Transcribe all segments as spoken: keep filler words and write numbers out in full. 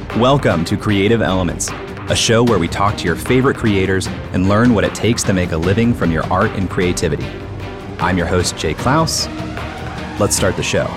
Welcome to Creative Elements, a show where we talk to your favorite creators and learn what it takes to make a living from your art and creativity. I'm your host, Jay Klaus. Let's start the show.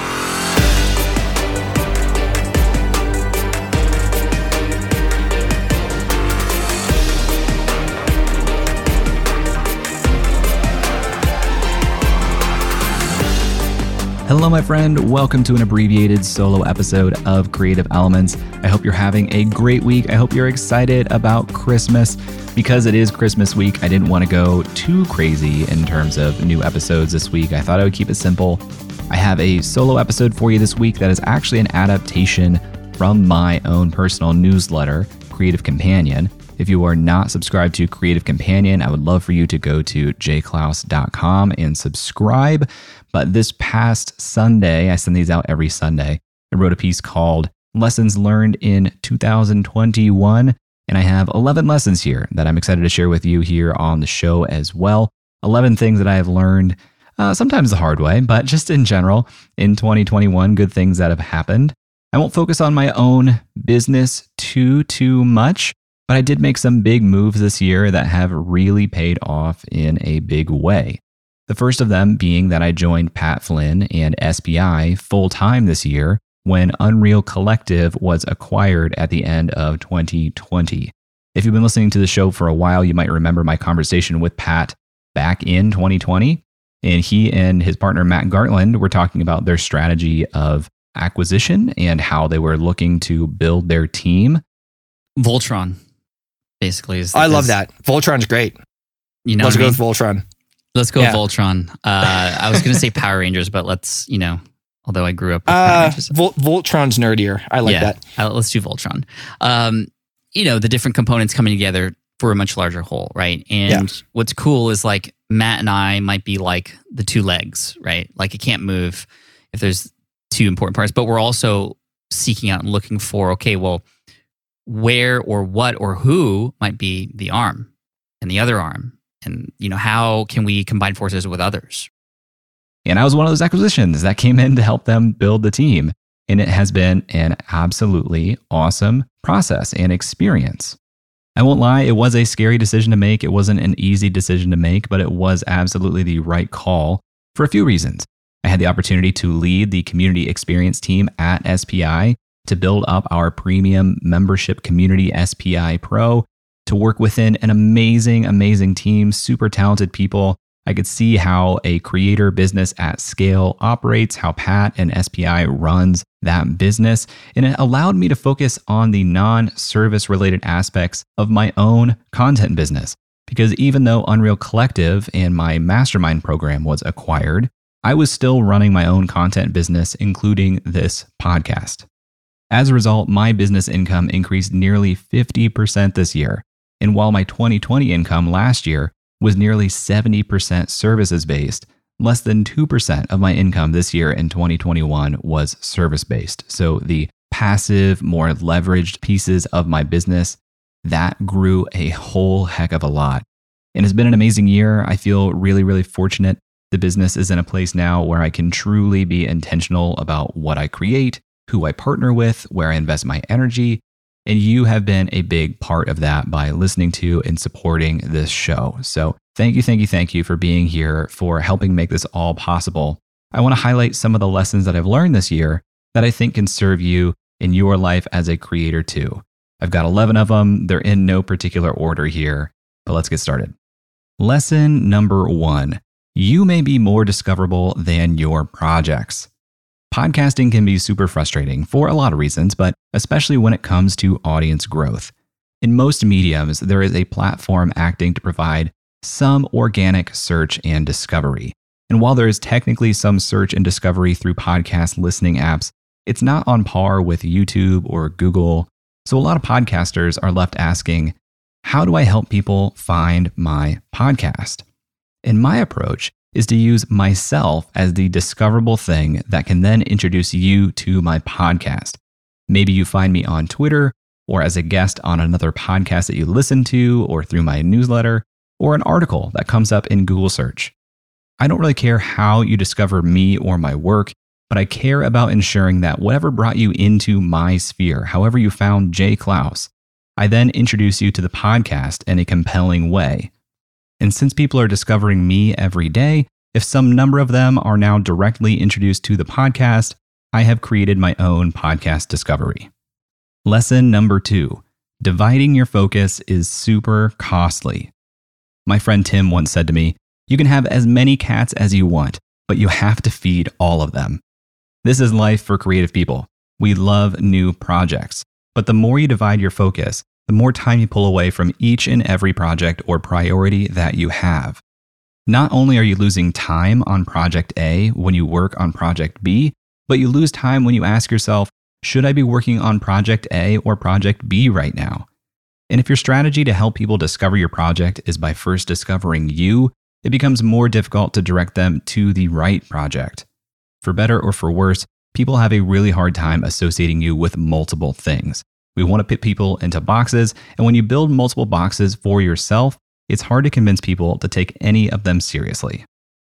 Hello, my friend. Welcome to an abbreviated solo episode of Creative Elements. I hope you're having a great week. I hope you're excited about Christmas. Because it is Christmas week, I didn't want to go too crazy in terms of new episodes this week. I thought I would keep it simple. I have a solo episode for you this week that is actually an adaptation from my own personal newsletter, Creative Companion. If you are not subscribed to Creative Companion, I would love for you to go to j klaus dot com and subscribe. But this past Sunday, I send these out every Sunday, I wrote a piece called Lessons Learned in two thousand twenty-one, and I have eleven lessons here that I'm excited to share with you here on the show as well. eleven things that I have learned, uh, sometimes the hard way, but just in general, in twenty twenty-one, good things that have happened. I won't focus on my own business too, too much, but I did make some big moves this year that have really paid off in a big way. The first of them being that I joined Pat Flynn and S P I full-time this year when Unreal Collective was acquired at the end of twenty twenty. If you've been listening to the show for a while, you might remember my conversation with Pat back in twenty twenty. And he and his partner, Matt Gartland, were talking about their strategy of acquisition and how they were looking to build their team. Voltron, basically. Is, I love is, that. Voltron's great. You know, let's go I mean? with Voltron. Let's go yeah. with Voltron. Uh, I was going to say Power Rangers, but let's, you know, although I grew up with uh, Power Rangers. Vol- Voltron's nerdier. I like yeah, that. Uh, let's do Voltron. Um, you know, the different components coming together for a much larger whole, right? And yeah. what's cool is like Matt and I might be like the two legs, right? Like it can't move if there's two important parts, but we're also seeking out and looking for, okay, well, where or what or who might be the arm and the other arm. And, you know, how can we combine forces with others? And I was one of those acquisitions that came in to help them build the team. And it has been an absolutely awesome process and experience. I won't lie, it was a scary decision to make. It wasn't an easy decision to make, but it was absolutely the right call for a few reasons. I had the opportunity to lead the community experience team at S P I, to build up our premium membership community, S P I Pro, to work within an amazing, amazing team, super talented people. I could see how a creator business at scale operates, how Pat and S P I runs that business. And it allowed me to focus on the non-service related aspects of my own content business. Because even though Unreal Collective and my mastermind program was acquired, I was still running my own content business, including this podcast. As a result, my business income increased nearly fifty percent this year. And while my twenty twenty income last year was nearly seventy percent services-based, less than two percent of my income this year in twenty twenty-one was service-based. So the passive, more leveraged pieces of my business, that grew a whole heck of a lot. And it's been an amazing year. I feel really, really fortunate. The business is in a place now where I can truly be intentional about what I create, who I partner with, where I invest my energy. And you have been a big part of that by listening to and supporting this show. So thank you, thank you, thank you for being here, for helping make this all possible. I want to highlight some of the lessons that I've learned this year that I think can serve you in your life as a creator too. I've got eleven of them. They're in no particular order here, but let's get started. Lesson number one, you may be more discoverable than your projects. Podcasting can be super frustrating for a lot of reasons, but especially when it comes to audience growth. In most mediums, there is a platform acting to provide some organic search and discovery. And while there is technically some search and discovery through podcast listening apps, it's not on par with YouTube or Google. So a lot of podcasters are left asking, how do I help people find my podcast? And my approach is to use myself as the discoverable thing that can then introduce you to my podcast. Maybe you find me on Twitter or as a guest on another podcast that you listen to or through my newsletter or an article that comes up in Google search. I don't really care how you discover me or my work, but I care about ensuring that whatever brought you into my sphere, however you found Jay Clouse, I then introduce you to the podcast in a compelling way. And since people are discovering me every day, if some number of them are now directly introduced to the podcast, I have created my own podcast discovery. Lesson number two, dividing your focus is super costly. My friend Tim once said to me, "You can have as many cats as you want, but you have to feed all of them." This is life for creative people. We love new projects, but the more you divide your focus, the more time you pull away from each and every project or priority that you have. Not only are you losing time on project A when you work on project B, but you lose time when you ask yourself, should I be working on project A or project B right now? And if your strategy to help people discover your project is by first discovering you, it becomes more difficult to direct them to the right project. For better or for worse, people have a really hard time associating you with multiple things. We want to put people into boxes, and when you build multiple boxes for yourself, it's hard to convince people to take any of them seriously.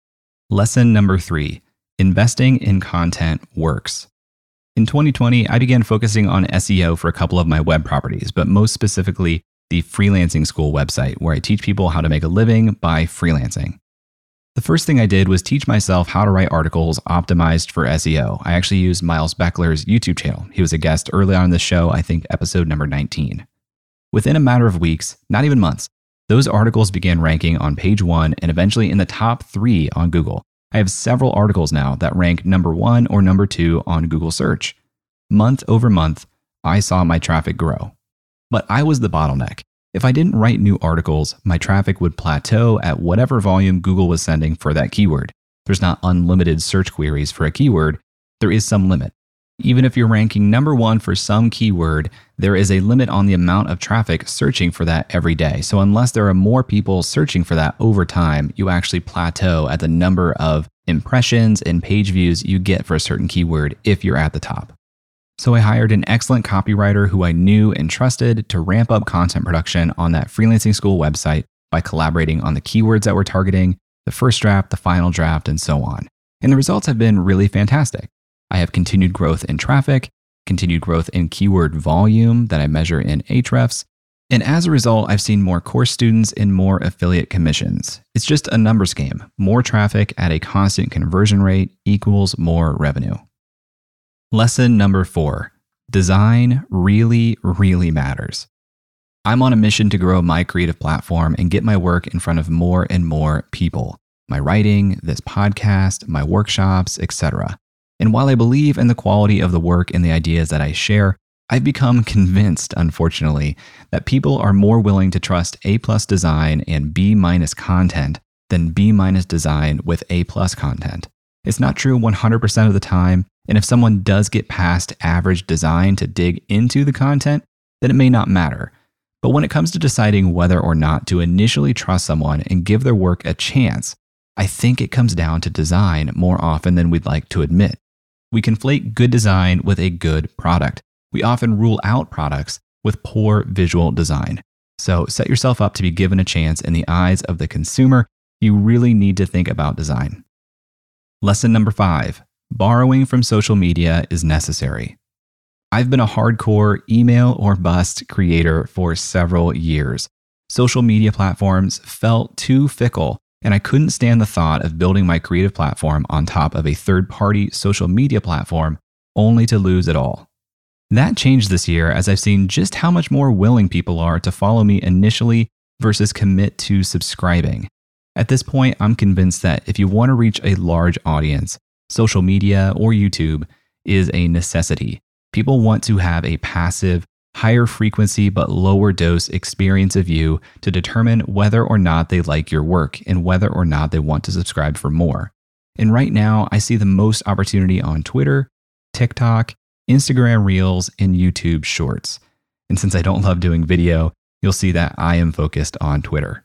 Lesson number three, investing in content works. In twenty twenty, I began focusing on S E O for a couple of my web properties, but most specifically, the Freelancing School website, where I teach people how to make a living by freelancing. The first thing I did was teach myself how to write articles optimized for S E O. I actually used Miles Beckler's YouTube channel. He was a guest early on in the show, I think episode number nineteen. Within a matter of weeks, not even months, those articles began ranking on page one and eventually in the top three on Google. I have several articles now that rank number one or number two on Google search. Month over month, I saw my traffic grow. But I was the bottleneck. If I didn't write new articles, my traffic would plateau at whatever volume Google was sending for that keyword. There's not unlimited search queries for a keyword. There is some limit. Even if you're ranking number one for some keyword, there is a limit on the amount of traffic searching for that every day. So unless there are more people searching for that over time, you actually plateau at the number of impressions and page views you get for a certain keyword if you're at the top. So I hired an excellent copywriter who I knew and trusted to ramp up content production on that Freelancing School website by collaborating on the keywords that we're targeting, the first draft, the final draft, and so on. And the results have been really fantastic. I have continued growth in traffic, continued growth in keyword volume that I measure in Ahrefs, and as a result, I've seen more course students and more affiliate commissions. It's just a numbers game. More traffic at a constant conversion rate equals more revenue. Lesson number four, design really, really matters. I'm on a mission to grow my creative platform and get my work in front of more and more people. My writing, this podcast, my workshops, et cetera. And while I believe in the quality of the work and the ideas that I share, I've become convinced, unfortunately, that people are more willing to trust A-plus design and B-minus content than B-minus design with A-plus content. It's not true one hundred percent of the time, and if someone does get past average design to dig into the content, then it may not matter. But when it comes to deciding whether or not to initially trust someone and give their work a chance, I think it comes down to design more often than we'd like to admit. We conflate good design with a good product. We often rule out products with poor visual design. So set yourself up to be given a chance in the eyes of the consumer. You really need to think about design. Lesson number five, borrowing from social media is necessary. I've been a hardcore email or bust creator for several years. Social media platforms felt too fickle, and I couldn't stand the thought of building my creative platform on top of a third-party social media platform only to lose it all. That changed this year as I've seen just how much more willing people are to follow me initially versus commit to subscribing. At this point, I'm convinced that if you want to reach a large audience, social media or YouTube is a necessity. People want to have a passive, higher frequency but lower dose experience of you to determine whether or not they like your work and whether or not they want to subscribe for more. And right now, I see the most opportunity on Twitter, TikTok, Instagram Reels, and YouTube Shorts. And since I don't love doing video, you'll see that I am focused on Twitter.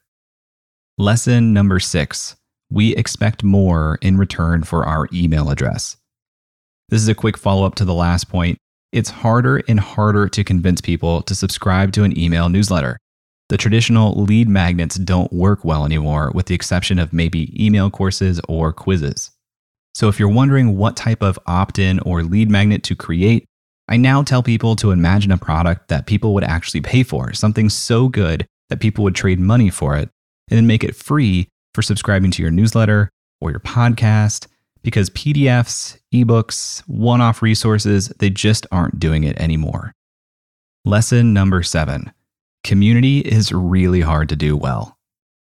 Lesson number six, we expect more in return for our email address. This is a quick follow-up to the last point. It's harder and harder to convince people to subscribe to an email newsletter. The traditional lead magnets don't work well anymore, with the exception of maybe email courses or quizzes. So if you're wondering what type of opt-in or lead magnet to create, I now tell people to imagine a product that people would actually pay for, something so good that people would trade money for it, and then make it free for subscribing to your newsletter or your podcast, because P D Fs, ebooks, one-off resources, they just aren't doing it anymore. Lesson number seven, community is really hard to do well.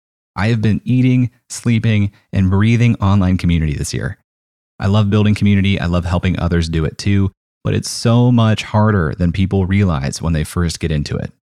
I have been eating, sleeping, and breathing online community this year. I love building community. I love helping others do it too, but it's so much harder than people realize when they first get into it.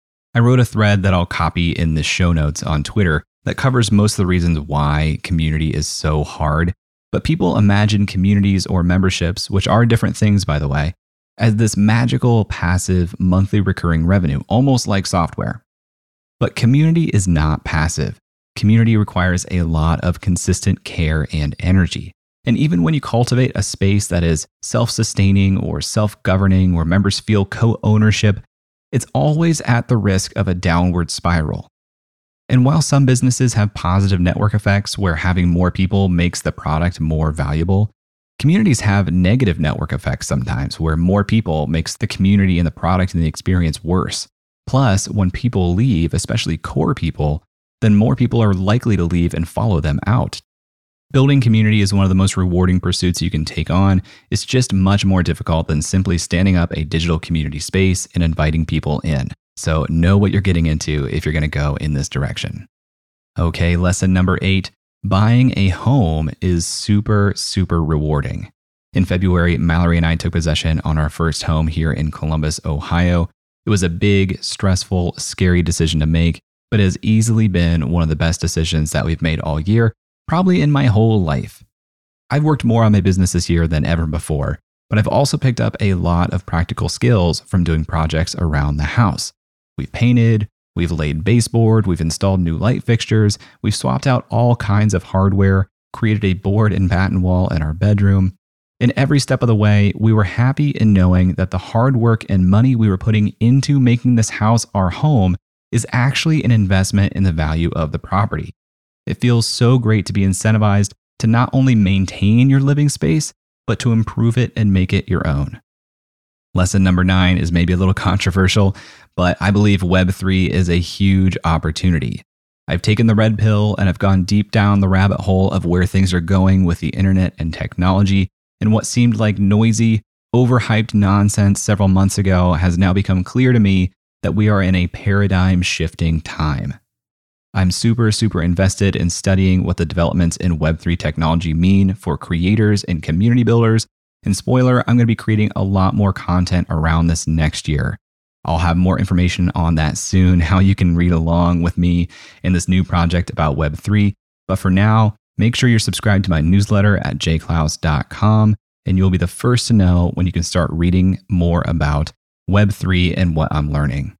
I wrote a thread that I'll copy in the show notes on Twitter that covers most of the reasons why community is so hard, but people imagine communities or memberships, which are different things by the way, as this magical, passive, monthly recurring revenue, almost like software. But community is not passive. Community requires a lot of consistent care and energy. And even when you cultivate a space that is self-sustaining or self-governing, where members feel co-ownership, it's always at the risk of a downward spiral. And while some businesses have positive network effects where having more people makes the product more valuable, communities have negative network effects sometimes where more people makes the community and the product and the experience worse. Plus, when people leave, especially core people, then more people are likely to leave and follow them out. Building community is one of the most rewarding pursuits you can take on. It's just much more difficult than simply standing up a digital community space and inviting people in. So know what you're getting into if you're going to go in this direction. Okay, lesson number eight, buying a home is super, super rewarding. In February, Mallory and I took possession on our first home here in Columbus, Ohio. It was a big, stressful, scary decision to make, but has easily been one of the best decisions that we've made all year, probably in my whole life. I've worked more on my business this year than ever before, but I've also picked up a lot of practical skills from doing projects around the house. We've painted, we've laid baseboard, we've installed new light fixtures, we've swapped out all kinds of hardware, created a board and batten wall in our bedroom. In every step of the way, we were happy in knowing that the hard work and money we were putting into making this house our home is actually an investment in the value of the property. It feels so great to be incentivized to not only maintain your living space, but to improve it and make it your own. Lesson number nine is maybe a little controversial, but I believe Web three is a huge opportunity. I've taken the red pill and I've gone deep down the rabbit hole of where things are going with the internet and technology, and what seemed like noisy, overhyped nonsense several months ago has now become clear to me that we are in a paradigm shifting time. I'm super, super invested in studying what the developments in Web three technology mean for creators and community builders. And spoiler, I'm going to be creating a lot more content around this next year. I'll have more information on that soon, how you can read along with me in this new project about Web three. But for now, make sure you're subscribed to my newsletter at j clouse dot com, and you'll be the first to know when you can start reading more about Web three and what I'm learning.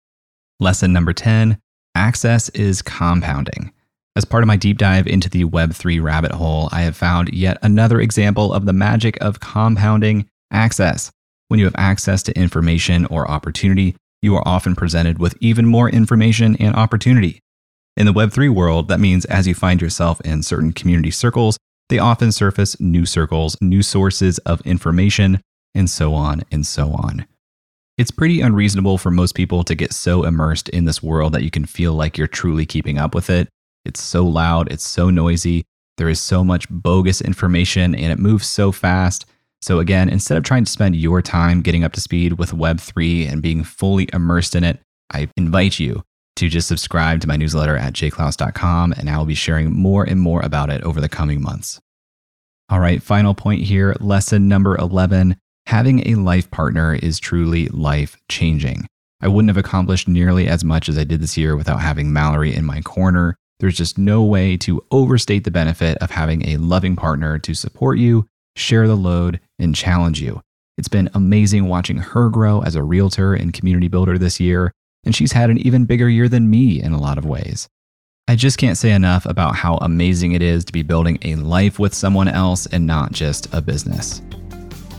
Lesson number ten, access is compounding. As part of my deep dive into the Web three rabbit hole, I have found yet another example of the magic of compounding access. When you have access to information or opportunity, you are often presented with even more information and opportunity. In the Web three world, that means as you find yourself in certain community circles, they often surface new circles, new sources of information, and so on and so on. It's pretty unreasonable for most people to get so immersed in this world that you can feel like you're truly keeping up with it. It's so loud, it's so noisy, there is so much bogus information, and it moves so fast. So again, instead of trying to spend your time getting up to speed with Web three and being fully immersed in it, I invite you to just subscribe to my newsletter at j clouse dot com, and I will be sharing more and more about it over the coming months. All right, final point here, lesson number eleven. Having a life partner is truly life-changing. I wouldn't have accomplished nearly as much as I did this year without having Mallory in my corner. There's just no way to overstate the benefit of having a loving partner to support you, share the load, and challenge you. It's been amazing watching her grow as a realtor and community builder this year, and she's had an even bigger year than me in a lot of ways. I just can't say enough about how amazing it is to be building a life with someone else and not just a business.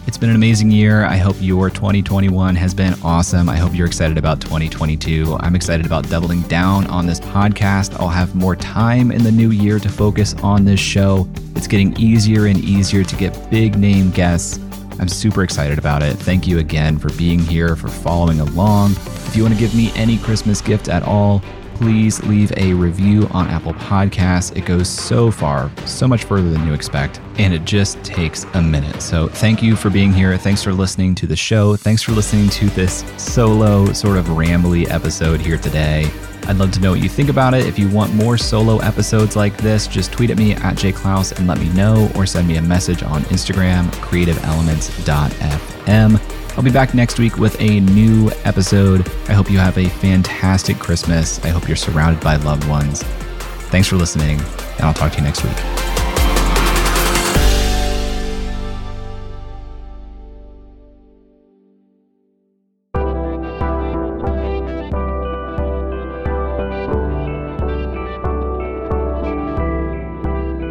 It's been an amazing year. I hope your twenty twenty-one has been awesome. I hope you're excited about twenty twenty-two. I'm excited about doubling down on this podcast. I'll have more time in the new year to focus on this show. It's getting easier and easier to get big name guests. I'm super excited about it. Thank you again for being here, for following along. If you want to give me any Christmas gift at all, please leave a review on Apple Podcasts. It goes so far, so much further than you expect, and it just takes a minute. So thank you for being here. Thanks for listening to the show. Thanks for listening to this solo sort of rambly episode here today. I'd love to know what you think about it. If you want more solo episodes like this, just tweet at me at jklaus and let me know, or send me a message on Instagram, creative elements dot f m. I'll be back next week with a new episode. I hope you have a fantastic Christmas. I hope you're surrounded by loved ones. Thanks for listening, and I'll talk to you next week.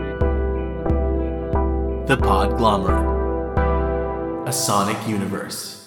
The Podglomerate, a sonic universe.